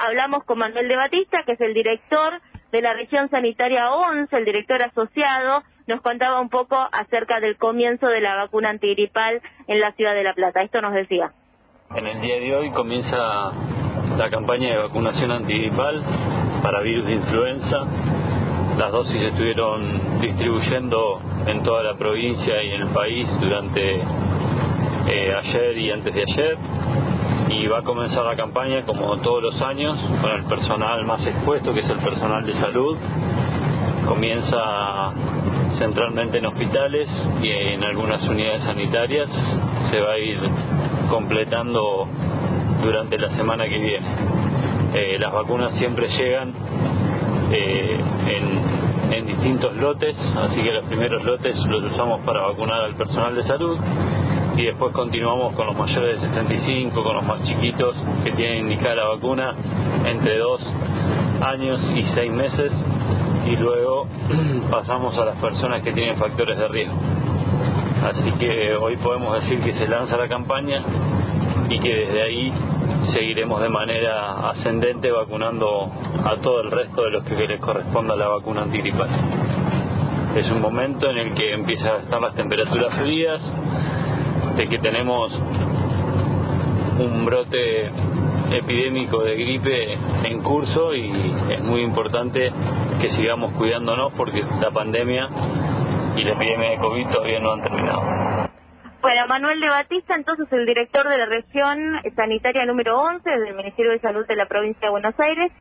hablamos con Manuel de Batista, que es el director de la región sanitaria 11, el director asociado. Nos contaba un poco acerca del comienzo de la vacuna antigripal en la ciudad de La Plata. Esto nos decía. En el día de hoy comienza la campaña de vacunación antigripal para virus de influenza. Las dosis se estuvieron distribuyendo en toda la provincia y en el país durante ayer y antes de ayer, y va a comenzar la campaña como todos los años con el personal más expuesto, que es el personal de salud. Comienza centralmente en hospitales y en algunas unidades sanitarias. Se va a ir completando durante la semana que viene. Las vacunas siempre llegan en distintos lotes, así que los primeros lotes los usamos para vacunar al personal de salud y después continuamos con los mayores de 65, con los más chiquitos que tienen indicada la vacuna entre 2 años y 6 meses, y luego pasamos a las personas que tienen factores de riesgo. Así que hoy podemos decir que se lanza la campaña y que desde ahí seguiremos de manera ascendente vacunando a todo el resto de los que les corresponda la vacuna antigripal. Es un momento en el que empiezan a estar las temperaturas frías, de que tenemos un brote epidémico de gripe en curso, y es muy importante que sigamos cuidándonos porque la pandemia y la epidemia de COVID todavía no han terminado. Bueno, Manuel de Batista, entonces el director de la región sanitaria número 11 del Ministerio de Salud de la provincia de Buenos Aires.